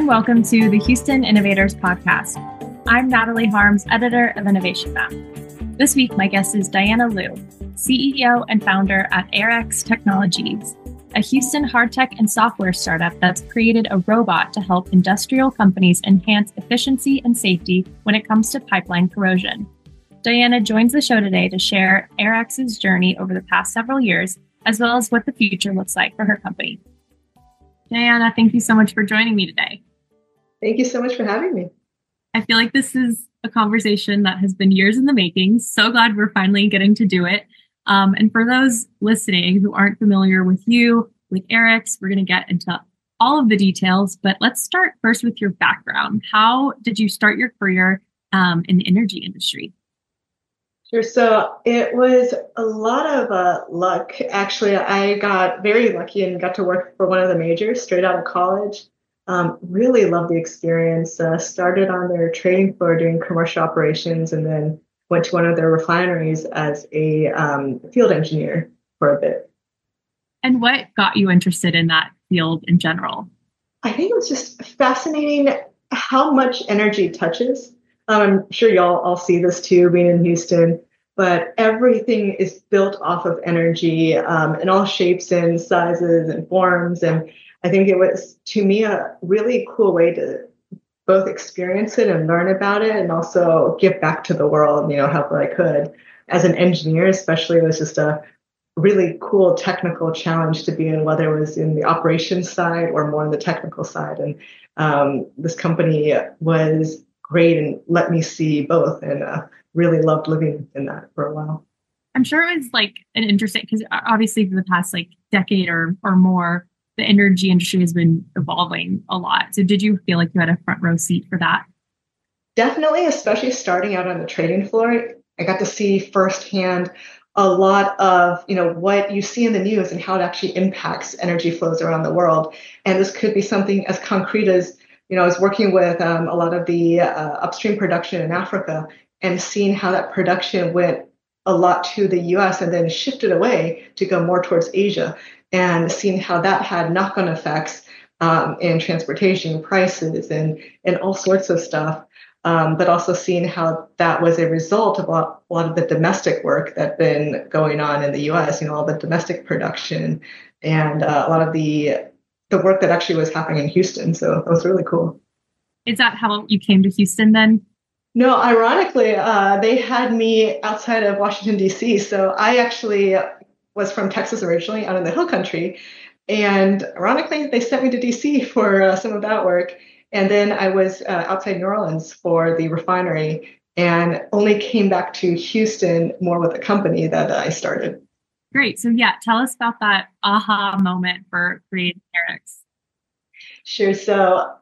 and welcome to the Houston Innovators Podcast. I'm Natalie Harms, editor of Innovation Map. This week, my guest is Diana Liu, CEO and founder at Aerex Technologies, a Houston hard tech and software startup that's created a robot to help industrial companies enhance efficiency and safety when it comes to pipeline corrosion. Diana joins the show today to share Aerex's journey over the past several years, as well as what the future looks like for her company. Diana, thank you so much for joining me today. Thank you so much for having me. I feel like this is a conversation that has been years in the making. So glad we're finally getting to do it. And for those listening who aren't familiar with you, with Aerex, we're going to get into all of the details, but let's start first with your background. How did you start your career in the energy industry? Sure. So it was a lot of luck. Actually, I got very lucky and got to work for one of the majors straight out of college. Really loved the experience. Started on their trading floor doing commercial operations and then went to one of their refineries as a field engineer for a bit. And what got you interested in that field in general? I think it was just fascinating how much energy touches. I'm sure y'all all see this too, being in Houston, but everything is built off of energy in all shapes and sizes and forms. And I think it was, to me, a really cool way to both experience it and learn about it and also give back to the world, however I could. As an engineer, especially, it was just a really cool technical challenge to be in, whether it was in the operations side or more on the technical side. And this company was great and let me see both, and really loved living in that for a while. I'm sure it was like an interesting, because obviously for the past decade or more, the energy industry has been evolving a lot. So did you feel like you had a front row seat for that? Definitely, especially starting out on the trading floor. I got to see firsthand a lot of, what you see in the news and how it actually impacts energy flows around the world. And this could be something as concrete as, I was working with a lot of the upstream production in Africa and seeing how that production went a lot to the US and then shifted away to go more towards Asia, and seeing how that had knock-on effects in transportation prices and all sorts of stuff. But also seeing how that was a result of a lot of the domestic work that's been going on in the US, all the domestic production and a lot of the work that actually was happening in Houston. So it was really cool. Is that how you came to Houston then? No, ironically, they had me outside of Washington, D.C. So I actually was from Texas originally, out in the hill country. And ironically, they sent me to D.C. for some of that work. And then I was outside New Orleans for the refinery and only came back to Houston more with the company that I started. Great. So tell us about that aha moment for creating Aerex. Sure. So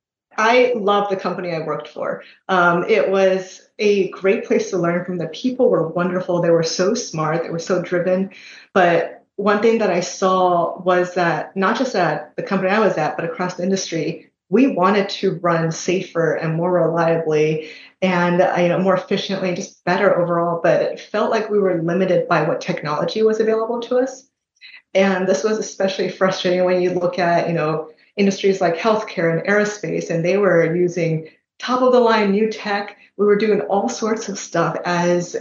I love the company I worked for. It was a great place to learn from. The people were wonderful. They were so smart. They were so driven. But one thing that I saw was that not just at the company I was at, but across the industry, we wanted to run safer and more reliably and more efficiently, just better overall. But it felt like we were limited by what technology was available to us. And this was especially frustrating when you look at, industries like healthcare and aerospace, and they were using top of the line new tech. We were doing all sorts of stuff as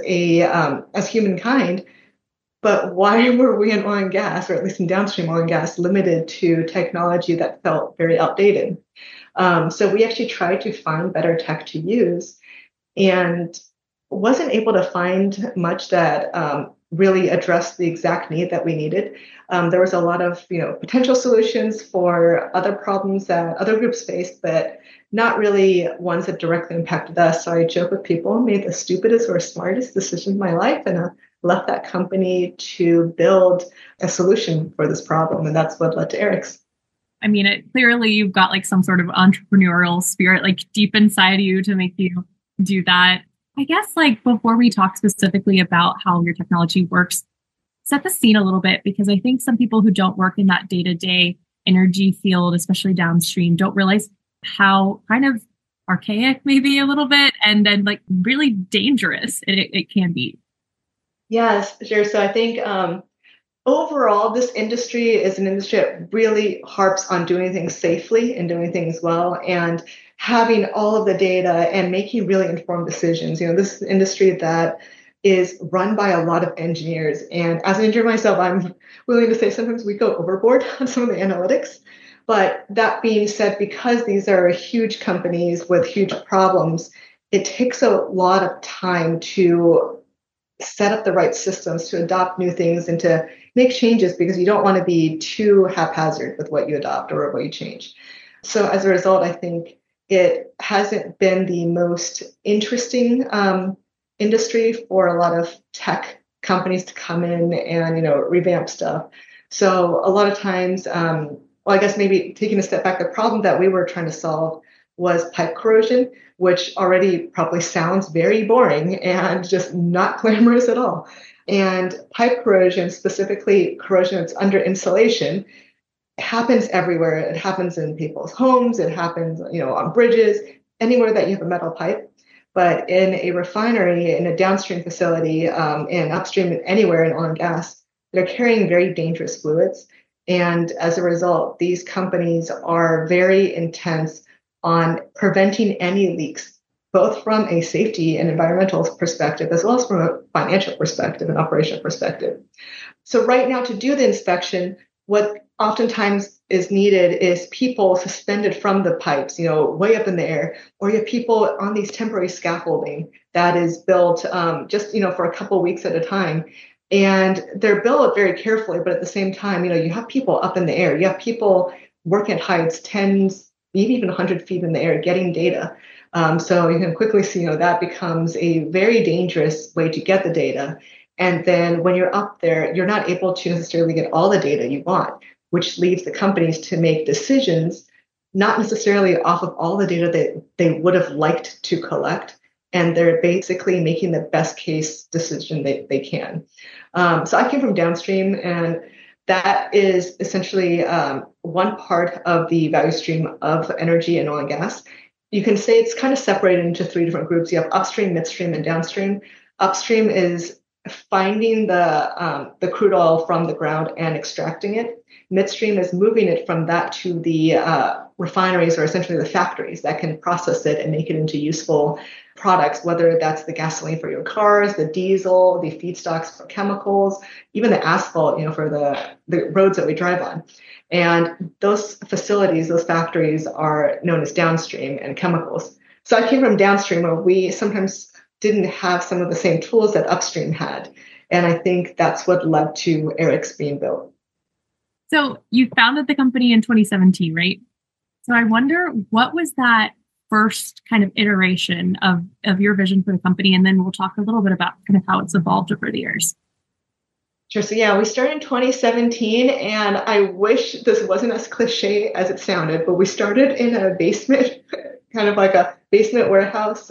humankind. But why were we in oil and gas, or at least in downstream oil and gas, limited to technology that felt very outdated? So we actually tried to find better tech to use and wasn't able to find much that really addressed the exact need that we needed. There was a lot of potential solutions for other problems that other groups faced, but not really ones that directly impacted us. So I joke with people, made the stupidest or smartest decision of my life, and left that company to build a solution for this problem. And that's what led to Aerex. I mean, clearly you've got some sort of entrepreneurial spirit deep inside you to make you do that. I guess before we talk specifically about how your technology works, set the scene a little bit, because I think some people who don't work in that day-to-day energy field, especially downstream, don't realize how kind of archaic maybe a little bit and then really dangerous it can be. Yes, sure. So I think overall, this industry is an industry that really harps on doing things safely and doing things well and having all of the data and making really informed decisions. This is an industry that is run by a lot of engineers. And as an engineer myself, I'm willing to say sometimes we go overboard on some of the analytics. But that being said, because these are huge companies with huge problems, it takes a lot of time to set up the right systems, to adopt new things, and to make changes, because you don't want to be too haphazard with what you adopt or what you change. So as a result, I think it hasn't been the most interesting industry for a lot of tech companies to come in and revamp stuff. So a lot of times, I guess maybe taking a step back, the problem that we were trying to solve was pipe corrosion, which already probably sounds very boring and just not glamorous at all. And pipe corrosion, specifically corrosion that's under insulation, happens everywhere. It happens in people's homes. It happens, on bridges, anywhere that you have a metal pipe. But in a refinery, in a downstream facility, in upstream, anywhere in oil and gas, they're carrying very dangerous fluids. And as a result, these companies are very intense on preventing any leaks, both from a safety and environmental perspective, as well as from a financial perspective and operational perspective. So right now, to do the inspection, what oftentimes is needed is people suspended from the pipes, way up in the air, or you have people on these temporary scaffolding that is built just, for a couple of weeks at a time. And they're built very carefully, but at the same time, you have people up in the air. You have people working at heights, tens, maybe even 100 feet in the air, getting data. So you can quickly see, that becomes a very dangerous way to get the data. And then when you're up there, you're not able to necessarily get all the data you want, which leaves the companies to make decisions, not necessarily off of all the data that they would have liked to collect. And they're basically making the best case decision they can. So I came from downstream, and that is essentially one part of the value stream of energy and oil and gas. You can say it's kind of separated into three different groups. You have upstream, midstream, and downstream. Upstream is finding the crude oil from the ground and extracting it. Midstream is moving it from that to the refineries, or essentially the factories that can process it and make it into useful products, whether that's the gasoline for your cars, the diesel, the feedstocks for chemicals, even the asphalt, for the roads that we drive on. And those facilities, those factories are known as downstream and chemicals. So I came from downstream, where we sometimes didn't have some of the same tools that upstream had. And I think that's what led to Aerex being built. So you founded the company in 2017, right? So I wonder, what was that first kind of iteration of your vision for the company? And then we'll talk a little bit about kind of how it's evolved over the years. Sure. So yeah, we started in 2017, and I wish this wasn't as cliche as it sounded, but we started in a basement, kind of like a basement warehouse.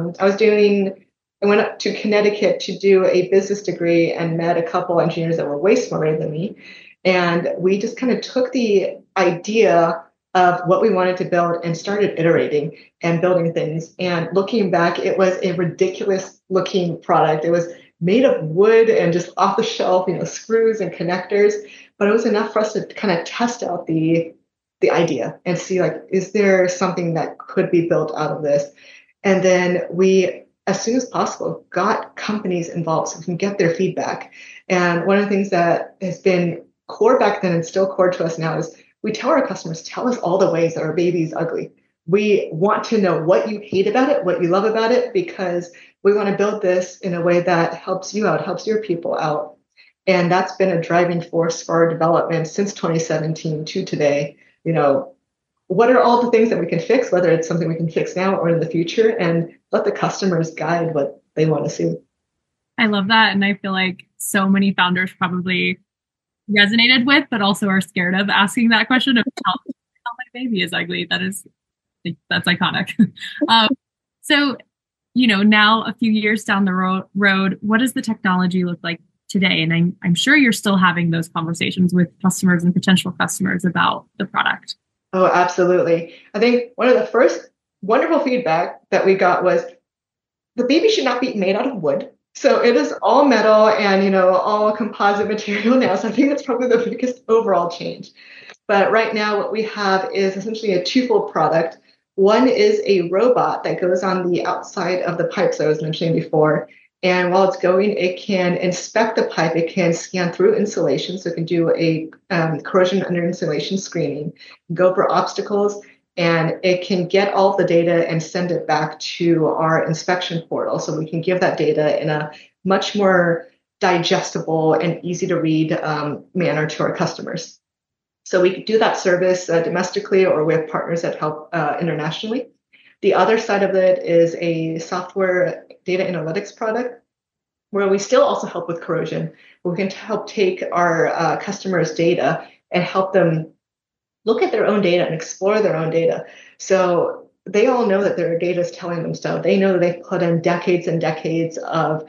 I went up to Connecticut to do a business degree and met a couple engineers that were way smarter than me. And we just kind of took the idea of what we wanted to build and started iterating and building things. And looking back, it was a ridiculous looking product. It was made of wood and just off the shelf, screws and connectors. But it was enough for us to kind of test out the idea and see, is there something that could be built out of this? And then we, as soon as possible, got companies involved so we can get their feedback. And one of the things that has been core back then and still core to us now is we tell our customers, tell us all the ways that our baby is ugly. We want to know what you hate about it, what you love about it, because we want to build this in a way that helps you out, helps your people out. And that's been a driving force for our development since 2017 to today. What are all the things that we can fix, whether it's something we can fix now or in the future, and let the customers guide what they want to see. I love that. And I feel like so many founders probably resonated with, but also are scared of asking that question of how my baby is ugly. That's iconic. So, now a few years down the road, what does the technology look like today? And I'm sure you're still having those conversations with customers and potential customers about the product. Oh, absolutely. I think one of the first wonderful feedback that we got was the baby should not be made out of wood. So it is all metal and, all composite material now. So I think that's probably the biggest overall change. But right now, what we have is essentially a twofold product. One is a robot that goes on the outside of the pipes I was mentioning before. And while it's going, it can inspect the pipe. It can scan through insulation. So it can do a corrosion under insulation screening, go over obstacles, and it can get all of the data and send it back to our inspection portal. So we can give that data in a much more digestible and easy to read manner to our customers. So we do that service domestically, or we have partners that help internationally. The other side of it is a software data analytics product where we still also help with corrosion. We can help take our customers' data and help them look at their own data and explore their own data. So they all know that their data is telling them stuff. They know that they've put in decades and decades of,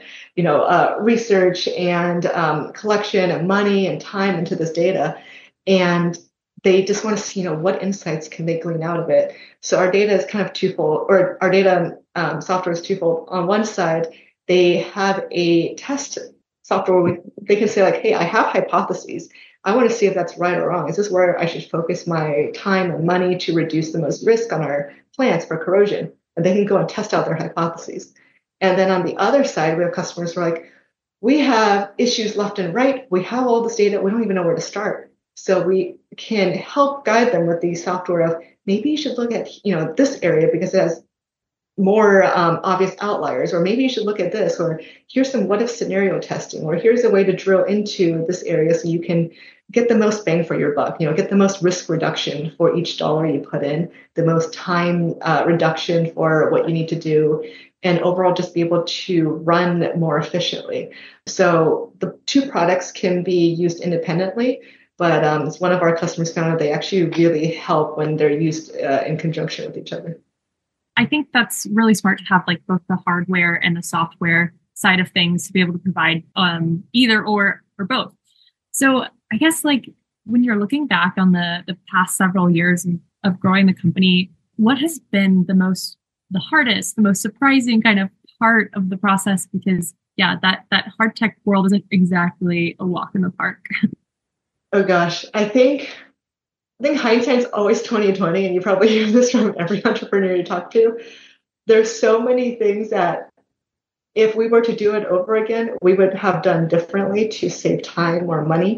research and collection and money and time into this data, and they just want to see, what insights can they glean out of it. So our data is kind of twofold, or our data software is twofold. On one side, they have a test software where they can say like, hey, I have hypotheses. I want to see if that's right or wrong. Is this where I should focus my time and money to reduce the most risk on our plants for corrosion? And they can go and test out their hypotheses. And then on the other side, we have customers who are like, we have issues left and right. We have all this data. We don't even know where to start. So we can help guide them with the software of maybe you should look at, this area because it has more obvious outliers, or maybe you should look at this, or here's some what if scenario testing, or here's a way to drill into this area so you can get the most bang for your buck, get the most risk reduction for each dollar you put in, the most time reduction for what you need to do, and overall just be able to run more efficiently. So the two products can be used independently, but as one of our customers found, they actually really help when they're used in conjunction with each other. I think that's really smart to have like both the hardware and the software side of things to be able to provide either or both. So I guess like when you're looking back on the past several years of growing the company, what has been the hardest, the most surprising kind of part of the process? Because that hard tech world isn't exactly a walk in the park. Oh gosh, I think hindsight's always 2020, and you probably hear this from every entrepreneur you talk to. There's so many things that if we were to do it over again, we would have done differently to save time or money.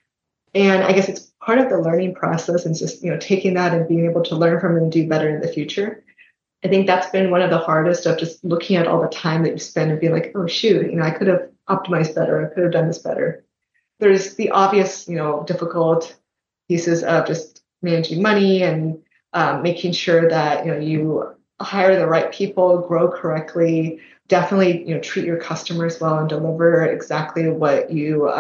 And I guess it's part of the learning process, and just taking that and being able to learn from it and do better in the future. I think that's been one of the hardest, of just looking at all the time that you spend and being like, oh shoot, I could have optimized better, I could have done this better. There's the obvious, difficult pieces of just managing money and making sure that you hire the right people, grow correctly, definitely treat your customers well and deliver exactly what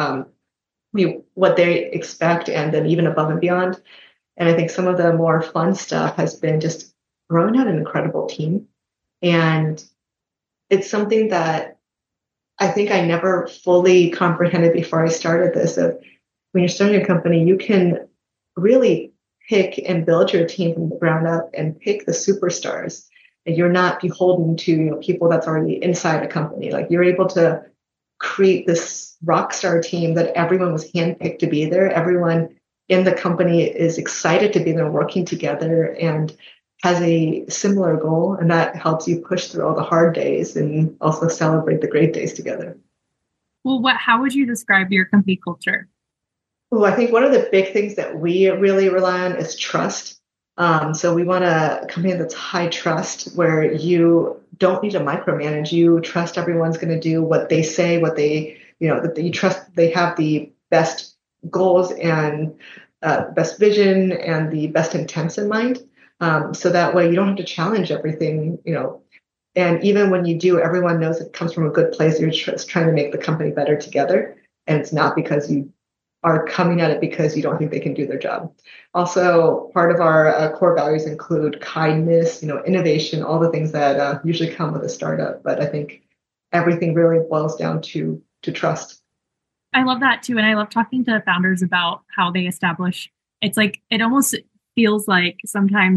what they expect, and then even above and beyond. And I think some of the more fun stuff has been just growing out an incredible team, and it's something that I think I never fully comprehended before I started this. Of when you're starting a company, you can really pick and build your team from the ground up and pick the superstars. And you're not beholden to people that's already inside a company. Like you're able to create this rock star team that everyone was handpicked to be there. Everyone in the company is excited to be there, working together, and has a similar goal, and that helps you push through all the hard days and also celebrate the great days together. Well, how would you describe your company culture? Well, I think one of the big things that we really rely on is trust. So we want a company that's high trust, where you don't need to micromanage. You trust everyone's going to do what they say, that you trust they have the best goals and best vision and the best intents in mind. So that way you don't have to challenge everything, and even when you do, everyone knows it comes from a good place. You're just trying to make the company better together. And it's not because you are coming at it because you don't think they can do their job. Also, part of our core values include kindness, innovation, all the things that usually come with a startup. But I think everything really boils down to trust. I love that too. And I love talking to founders about how they establish, it's like, it almost feels like sometimes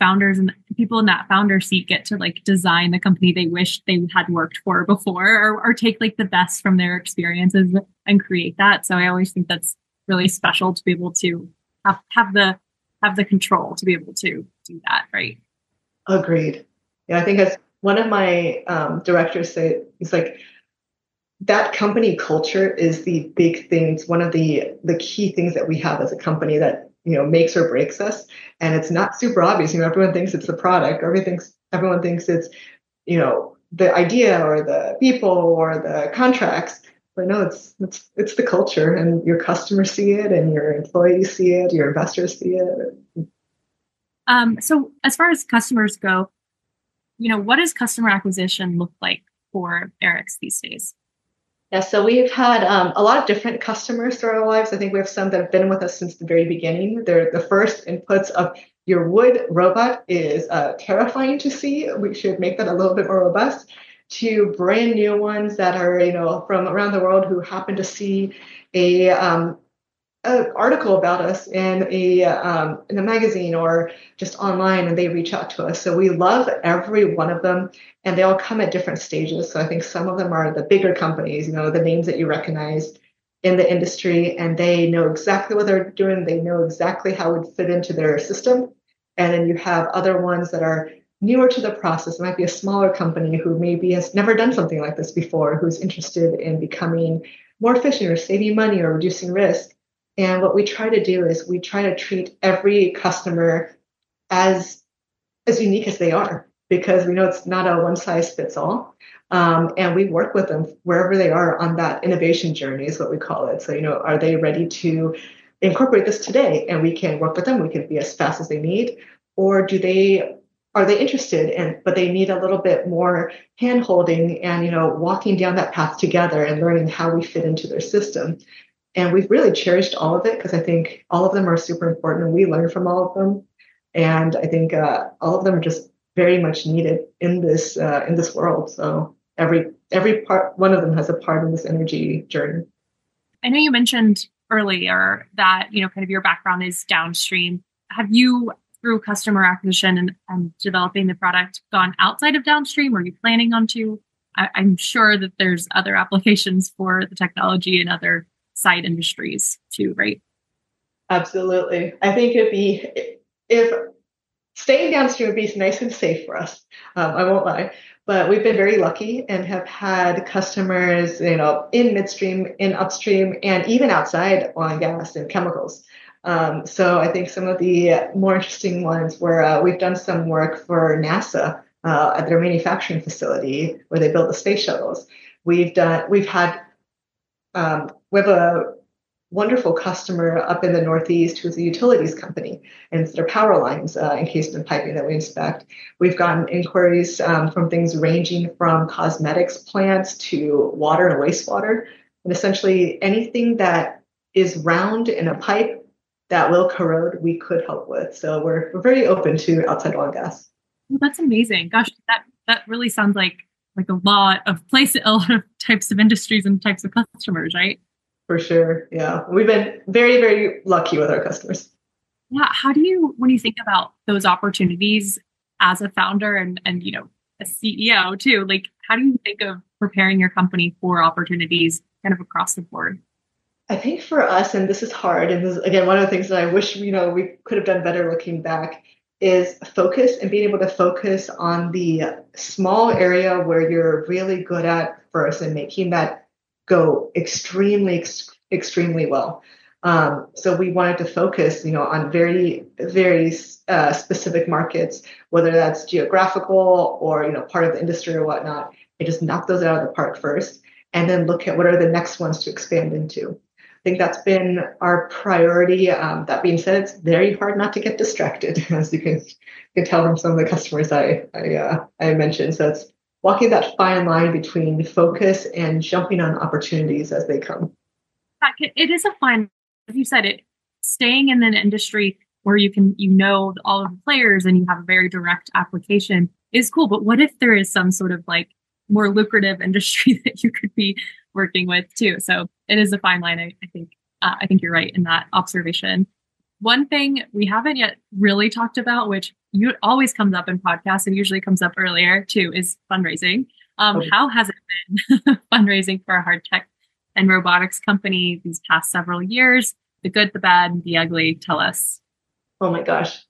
founders and people in that founder seat get to like design the company they wish they had worked for before, or take like the best from their experiences and create that. So I always think that's really special to be able to have the control to be able to do that. Right. Agreed. Yeah, I think as one of my directors said, he's like, that company culture is the big thing. It's one of the key things that we have as a company that, makes or breaks us. And it's not super obvious. Everyone thinks it's the product, or everyone thinks it's, the idea or the people or the contracts. But no, it's the culture, and your customers see it, and your employees see it, your investors see it. So as far as customers go, what does customer acquisition look like for Arex these days? Yeah, so we've had a lot of different customers throughout our lives. I think we have some that have been with us since the very beginning. They're the first inputs of your wood robot is terrifying to see. We should make that a little bit more robust. To brand new ones that are, from around the world who happen to see an article about us in a magazine or just online, and they reach out to us. So we love every one of them, and they all come at different stages. So I think some of them are the bigger companies, the names that you recognize in the industry, and they know exactly what they're doing. They know exactly how it would fit into their system. And then you have other ones that are newer to the process. It might be a smaller company who maybe has never done something like this before, who's interested in becoming more efficient or saving money or reducing risk. And what we try to do is we try to treat every customer as unique as they are, because we know it's not a one size fits all. And we work with them wherever they are on that innovation journey, is what we call it. So, are they ready to incorporate this today? And we can work with them. We can be as fast as they need. Or are they interested but they need a little bit more hand holding and, walking down that path together and learning how we fit into their system. And we've really cherished all of it, because I think all of them are super important, and we learn from all of them. And I think all of them are just very much needed in this world. So every one of them has a part in this energy journey. I know you mentioned earlier that, kind of your background is downstream. Have you, through customer acquisition and developing the product, gone outside of downstream? Are you planning on to? I'm sure that there's other applications for the technology and other side industries too, right? Absolutely. I think if staying downstream would be nice and safe for us. I won't lie, but we've been very lucky and have had customers, in midstream, in upstream, and even outside oil and gas and chemicals. So I think some of the more interesting ones were we've done some work for NASA at their manufacturing facility where they build the space shuttles. We have a wonderful customer up in the Northeast who's a utilities company, and it's their power lines encased in piping that we inspect. We've gotten inquiries from things ranging from cosmetics plants to water and wastewater, and essentially anything that is round in a pipe that will corrode, we could help with. So we're very open to outside oil and gas. Well, that's amazing. Gosh, that really sounds like a lot of types of industries and types of customers, right? For sure. Yeah. We've been very, very lucky with our customers. Yeah. How do you, when you think about those opportunities as a founder and a CEO too, like how do you think of preparing your company for opportunities kind of across the board? I think for us, and this is hard, and this is, again, one of the things that I wish, we could have done better looking back, is focus and being able to focus on the small area where you're really good at first and making that go extremely, extremely well. So we wanted to focus, on very, very specific markets, whether that's geographical or, part of the industry or whatnot, and just knock those out of the park first, and then look at what are the next ones to expand into. I think that's been our priority. That being said, it's very hard not to get distracted, as you can tell from some of the customers I mentioned. So it's walking that fine line between focus and jumping on opportunities as they come. It is a fine, as you said, staying in an industry where you all of the players and you have a very direct application is cool. But what if there is some sort of more lucrative industry that you could be working with too? So it is a fine line. I think you're right in that observation. One thing we haven't yet really talked about, which you always comes up in podcasts and usually comes up earlier too is fundraising. How has it been fundraising for a hard tech and robotics company these past several years? The good, the bad, and the ugly. Tell us. Oh my gosh.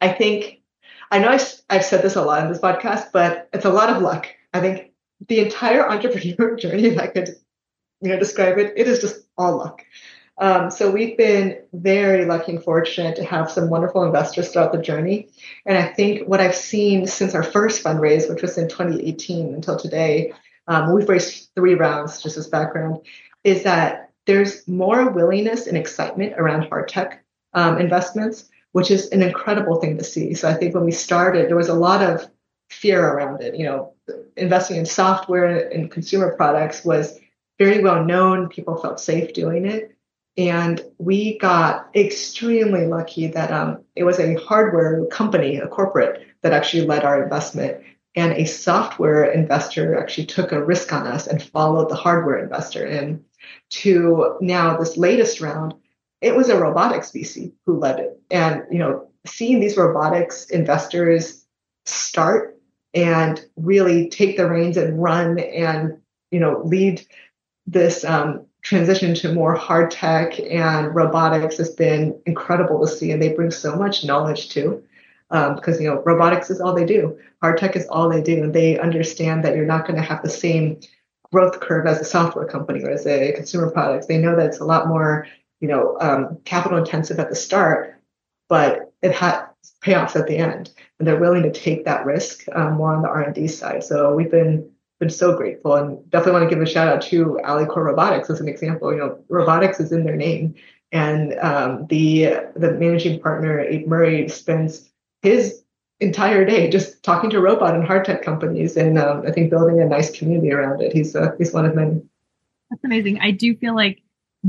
I know I've said this a lot in this podcast, but it's a lot of luck. I think the entire entrepreneur journey, if I could, describe it, it is just all luck. So we've been very lucky and fortunate to have some wonderful investors throughout the journey. And I think what I've seen since our first fundraise, which was in 2018 until today, we've raised 3 rounds, just as background, is that there's more willingness and excitement around hard tech investments, which is an incredible thing to see. So I think when we started, there was a lot of fear around it. Investing in software and consumer products was very well known. People felt safe doing it. And we got extremely lucky that it was a hardware company, a corporate, that actually led our investment. And a software investor actually took a risk on us and followed the hardware investor in. To now this latest round, it was a robotics VC who led it. And, seeing these robotics investors start and really take the reins and run and, lead this transition to more hard tech and robotics has been incredible to see. And they bring so much knowledge too, because, robotics is all they do. Hard tech is all they do. And they understand that you're not going to have the same growth curve as a software company or as a consumer products. They know that it's a lot more, capital intensive at the start, but it has payoffs at the end. And they're willing to take that risk more on the R&D side. So we've been so grateful, and definitely want to give a shout out to Alicore Robotics as an example. Robotics is in their name, and the managing partner Abe Murray spends his entire day just talking to robot and hard tech companies, and I think building a nice community around it. He's one of many. That's amazing. I do feel like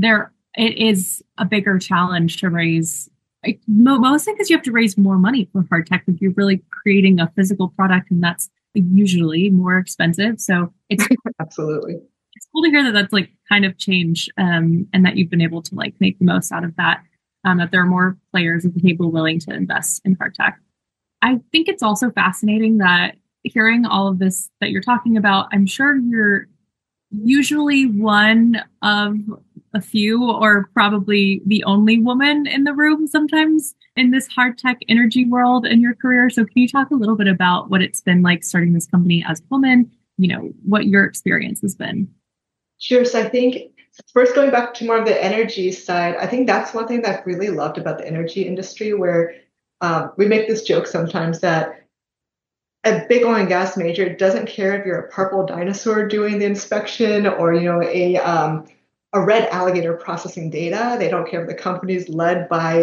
it is a bigger challenge to raise. Mostly because you have to raise more money for hard tech if you're really creating a physical product, and that's usually more expensive. So it's absolutely, it's cool to hear that that's like kind of changed, and that you've been able to like make the most out of that. That there are more players at the table willing to invest in hard tech. I think it's also fascinating that hearing all of this that you're talking about, I'm sure you're usually one of a few, or probably the only woman in the room sometimes in this hard tech energy world in your career. So can you talk a little bit about what it's been like starting this company as a woman, what your experience has been? Sure. So I think first going back to more of the energy side, I think that's one thing that I've really loved about the energy industry, where we make this joke sometimes that a big oil and gas major doesn't care if you're a purple dinosaur doing the inspection or, a red alligator processing data. They don't care if the company is led by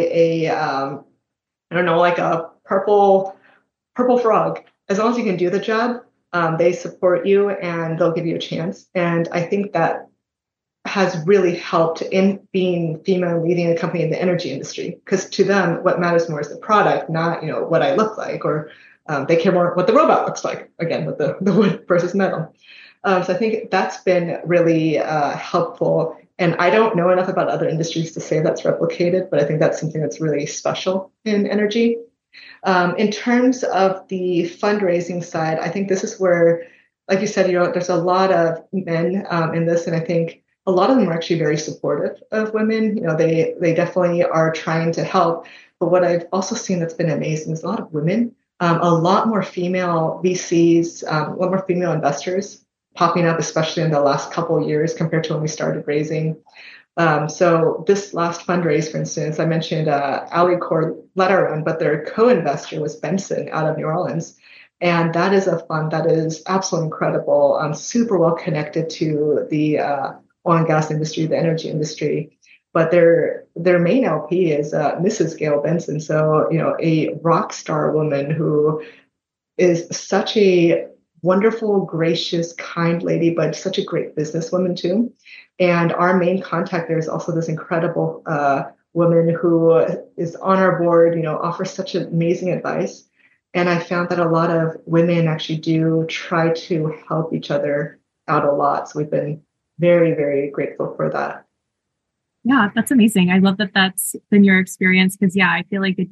like a purple frog. As long as you can do the job, they support you and they'll give you a chance. And I think that has really helped in being female and leading a company in the energy industry, because to them, what matters more is the product, not, what I look like, or they care more what the robot looks like, again, with the wood versus metal. So I think that's been really helpful. And I don't know enough about other industries to say that's replicated, but I think that's something that's really special in energy. In terms of the fundraising side, I think this is where, like you said, there's a lot of men in this, and I think a lot of them are actually very supportive of women. They definitely are trying to help. But what I've also seen that's been amazing is a lot of women, a lot more female VCs, a lot more female investors popping up, especially in the last couple of years compared to when we started raising. So this last fundraise, for instance, I mentioned Alicore led our run, but their co-investor was Benson out of New Orleans. And that is a fund that is absolutely incredible, super well connected to the oil and gas industry, the energy industry. But their main LP is Mrs. Gail Benson. So, a rock star woman who is such a wonderful, gracious, kind lady, but such a great businesswoman too. And our main contact there is also this incredible woman who is on our board, offers such amazing advice. And I found that a lot of women actually do try to help each other out a lot. So we've been very, very grateful for that. Yeah, that's amazing. I love that that's been your experience, because I feel like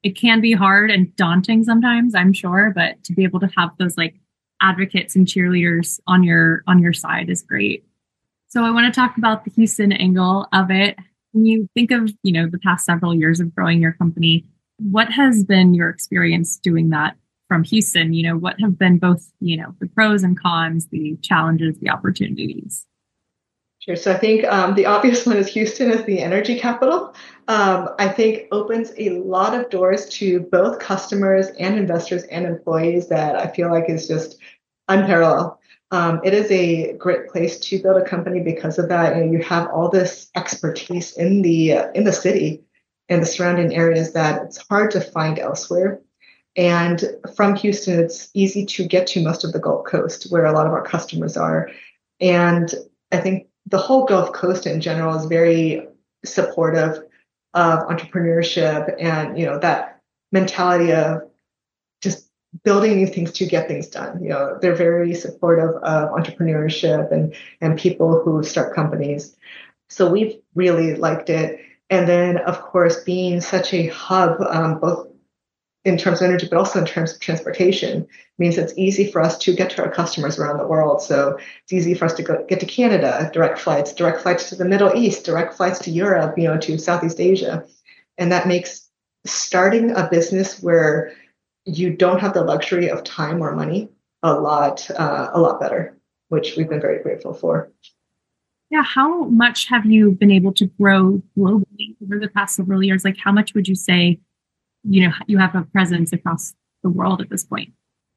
it can be hard and daunting sometimes, I'm sure, but to be able to have those like advocates and cheerleaders on your side is great. So I want to talk about the Houston angle of it. When you think of, the past several years of growing your company, what has been your experience doing that from Houston? What have been both, the pros and cons, the challenges, the opportunities? Sure. So I think the obvious one is Houston is the energy capital. I think opens a lot of doors to both customers and investors and employees that I feel like is just unparalleled. It is a great place to build a company because of that. You have all this expertise in the city and the surrounding areas that it's hard to find elsewhere. And from Houston, it's easy to get to most of the Gulf Coast, where a lot of our customers are. And I think the whole Gulf Coast in general is very supportive of entrepreneurship and, that mentality of just building new things to get things done. They're very supportive of entrepreneurship and people who start companies. So we've really liked it. And then, of course, being such a hub, both in terms of energy, but also in terms of transportation, means it's easy for us to get to our customers around the world. So it's easy for us to get to Canada, direct flights to the Middle East, direct flights to Europe, to Southeast Asia. And that makes starting a business where you don't have the luxury of time or money a lot better, which we've been very grateful for. Yeah. How much have you been able to grow globally over the past several years? Like, how much would you say you have a presence across the world at this point?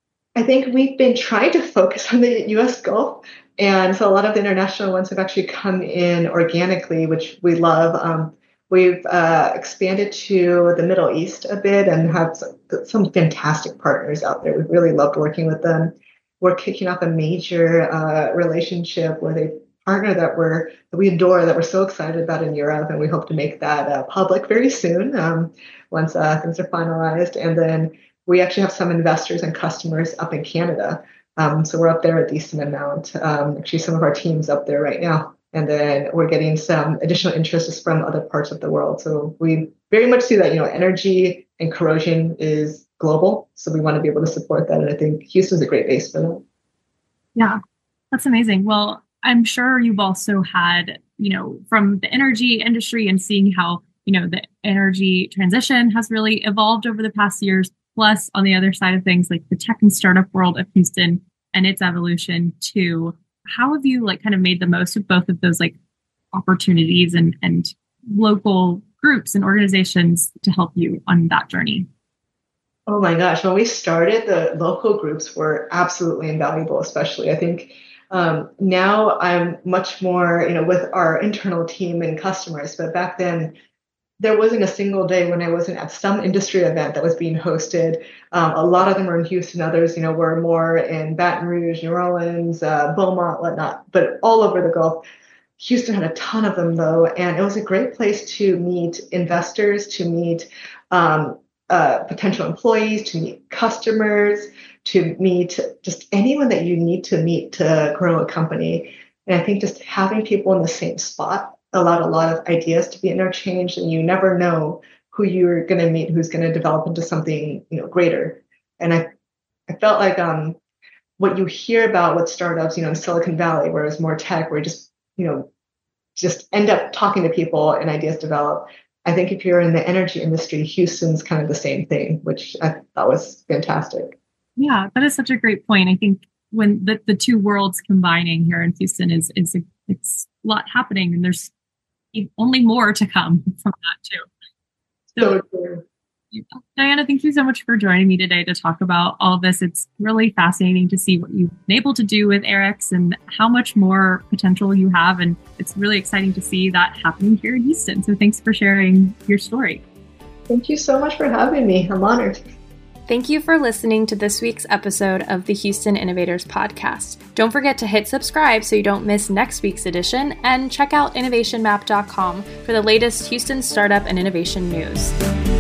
I think we've been trying to focus on the U.S. Gulf. And so a lot of the international ones have actually come in organically, which we love. We've expanded to the Middle East a bit and have some fantastic partners out there. We've really loved working with them. We're kicking off a major relationship with a partner that we adore, that we're so excited about in Europe, and we hope to make that public very soon once things are finalized. And then we actually have some investors and customers up in Canada. So we're up there a decent amount. Actually, some of our team's up there right now. And then we're getting some additional interests from other parts of the world. So we very much see that, energy and corrosion is global. So we want to be able to support that. And I think Houston's a great base for that. Yeah, that's amazing. Well, I'm sure you've also had, from the energy industry and seeing how, the energy transition has really evolved over the past years. Plus, on the other side of things, like the tech and startup world of Houston and its evolution too. How have you kind of made the most of both of those opportunities and local groups and organizations to help you on that journey? Oh my gosh, when we started, the local groups were absolutely invaluable, especially. I think now I'm much more, with our internal team and customers, but back then there wasn't a single day when I wasn't at some industry event that was being hosted. A lot of them were in Houston, others, were more in Baton Rouge, New Orleans, Beaumont, whatnot, but all over the Gulf. Houston had a ton of them though, and it was a great place to meet investors, to meet potential employees, to meet customers, to meet just anyone that you need to meet to grow a company. And I think just having people in the same spot allowed a lot of ideas to be interchanged, and you never know who you're going to meet, who's going to develop into something greater. And I felt like what you hear about with startups, in Silicon Valley, where it's more tech, where you just end up talking to people and ideas develop. I think if you're in the energy industry, Houston's kind of the same thing, which I thought was fantastic. Yeah, that is such a great point. I think when the two worlds combining here in Houston it's a lot happening, and there's only more to come from that too. So true. Diana, thank you so much for joining me today to talk about all of this. It's really fascinating to see what you've been able to do with Aerex and how much more potential you have. And it's really exciting to see that happening here in Houston. So thanks for sharing your story. Thank you so much for having me. I'm honored. Thank you for listening to this week's episode of the Houston Innovators Podcast. Don't forget to hit subscribe so you don't miss next week's edition, and check out innovationmap.com for the latest Houston startup and innovation news.